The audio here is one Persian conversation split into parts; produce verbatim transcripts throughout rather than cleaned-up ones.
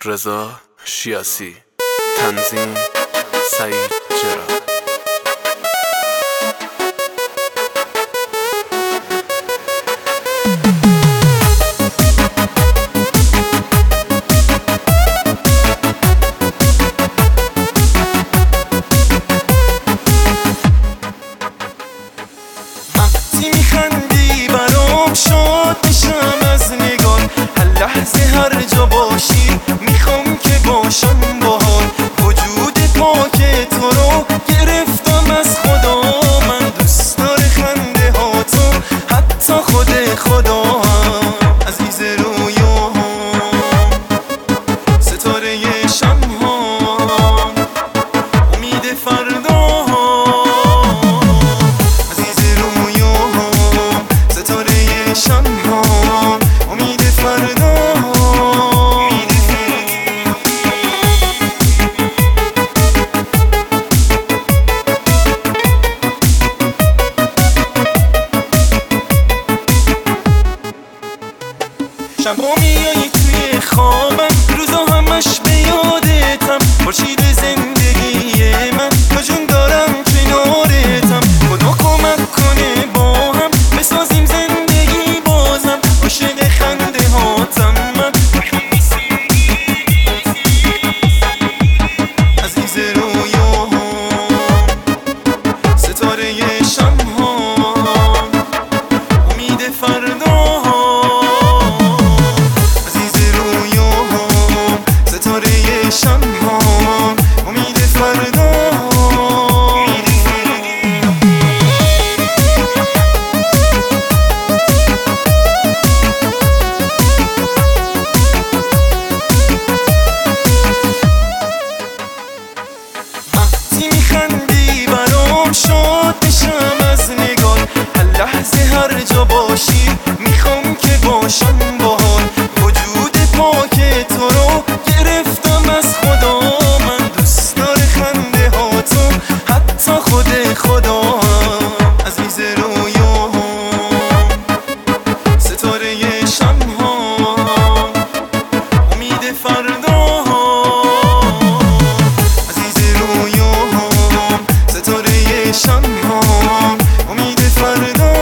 رضا شیاسی. تنظیم سعید جرا. وقتی میخندی برام شاد میشم از نگاه، هر لحظه هر جا باشی میخوام که باشم باهات. وجود پاک تو رو گرفتم از خدا، من دوست دار خنده ها تو حتی خود خدا هم. عزیز رویاهام، ستاره شمهام، امید فردا. شمهام، امید فردا. شبا میایی توی خوابم، روزا همش به یادتم. خورشید زندگی من تو جون دارم کنارتم. خدا کمک کنه با هم بسازیم زندگی بازم. عاشق خنده هاتم من، عزیز رویاهام، ستاره شمهام، امید فردا. عزیز رویاهام، ستاره شمهام، امید فردا. وقتی میخندی برام شاد میشم از نگاه، هر لحظه هر جا باشی میخوام که باشم باهات. وجود پاک تو رو گرفتم از خدا، من دوست دار خنده ها تو حتی خود خدا هم. عزیز رویاهام، ستاره شمهام، امید فردا. شمهام، امید فردا.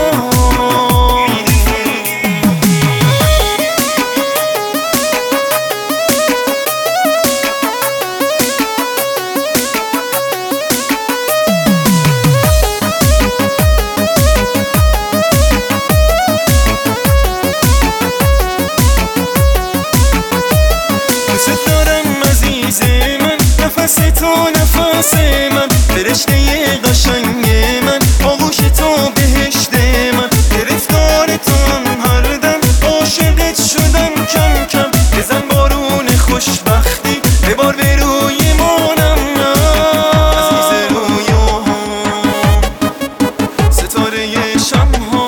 دوست دارم عزیز من، نفس تو نفس من، فرشته قشنگ من، آغوش تو بهشت من. گرفتارتم هر دم، عاشقت شدم کم کم. بزن بارون خوشبختی ببار به روی مانم. عزیز رویاهام، ستاره شمهام.